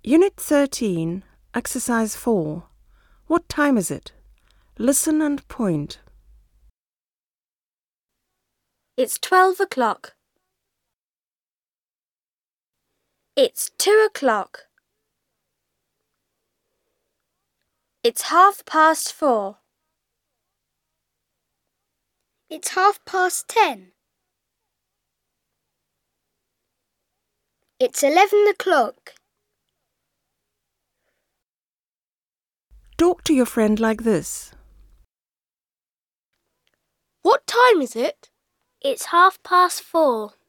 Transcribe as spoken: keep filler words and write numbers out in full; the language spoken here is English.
Unit thirteen, Exercise four. What time is it? Listen and point. It's twelve o'clock. It's two o'clock. It's half past four. It's half past ten. It's eleven o'clock. Talk to your friend like this. What time is it? It's half past four.